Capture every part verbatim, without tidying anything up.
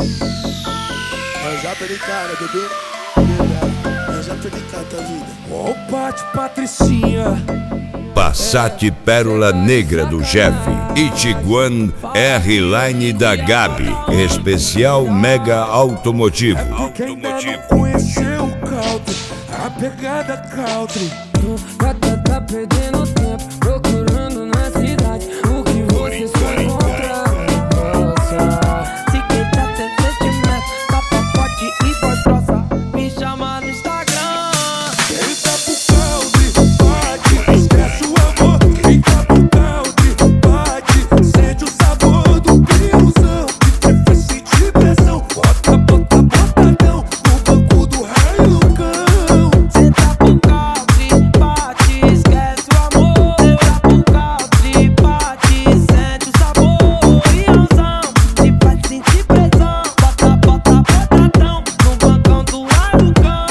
Eu já perdi cara, bebê. Eu já perdi cara da vida. Ó o pátio Patricinha, Passat Pérola Negra do Jeff e Tiguan R-Line da Gabi. Especial Mega Automotivo. quem ainda não conheceu o country, a pegada country. Gata tá perdendo tempo, procurando na cidade o que você só encontra. Nossa, se quer tá tendo sentimento, capa forte e voz grossa, me chama no Instagram. Ele tá pro country, bate, esquece o amor. Quem tá pro country, bate, sente o sabor do piozão. Que faz sentir pressão, bota, bota, botadão no banco do raio do cão. Cê tá pro country, bate, esquece o amor. Cê tá pro country, bate, sente o sabor. Piãozão, te faz sentir pressão. Bota, bota, botadão no bancão do raio do cão.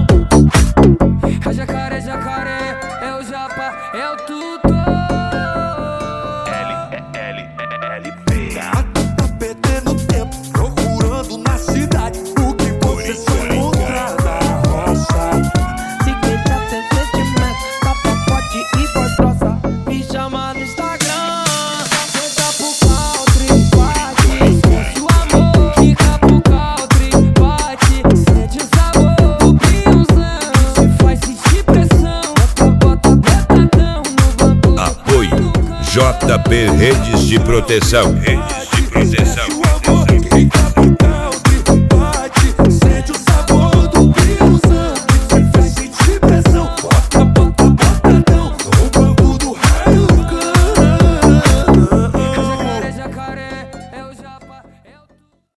É jacaré, jacaré, é o japa, é o tutor. Gata tá perdendo tempo, procurando na cidade o que você só encontra na roça. Se quer tá tendo sentimento, capa forte e voz grossa, me chama no Instagram. Cê tá pro country, bate, esquece o amor. Fica pro country, bate, sente o sabor do piozão. Cê faz sentir pressão, bota, bota, botadão no banco do Apoio J P Redes de Proteção. Redes de Proteção.